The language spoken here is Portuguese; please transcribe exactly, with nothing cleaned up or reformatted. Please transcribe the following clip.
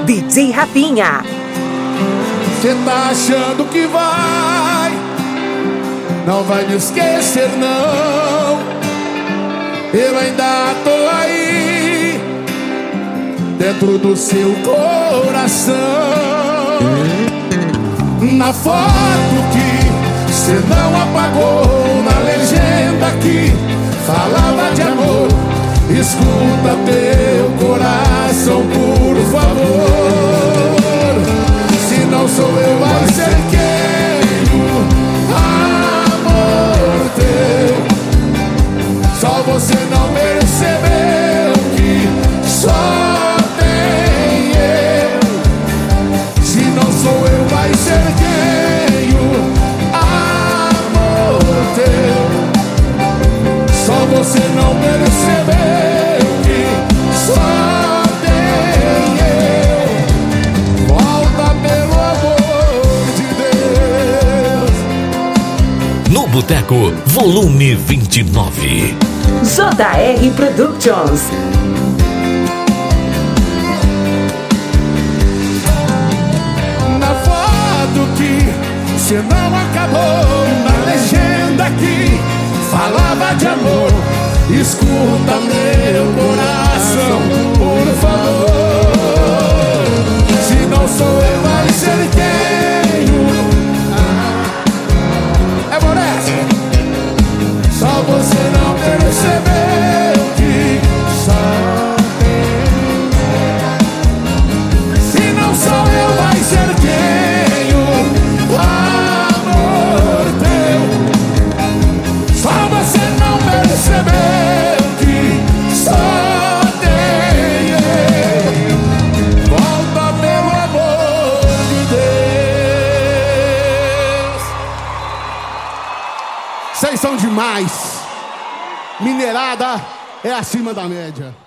D J Rafinha. Cê tá achando que vai, não vai me esquecer não. Eu ainda tô aí, dentro do seu coração. Na foto que cê não apagou, na legenda que falava de amor, escuta teu coração, por favor. Se não sou eu, vai ser quem? O amor teu. Só você não percebeu que só tem eu. Se não sou eu, vai ser quem? O amor teu. Só você não percebeu que só tem eu. Volta pelo amor de Deus. No Boteco, volume vinte e nove. J R Productions. Na foto que cê não acabou, na legenda que falava de amor, escuta meu coração, por favor. Se não sou eu, vai ser quem? É Moreira. Só você não percebeu que só tem. Se não sou eu, vai ser quem? O amor teu. Só você não percebeu que só tem eu. Volta pelo amor de Deus. Vocês são demais. Mineirada é acima da média.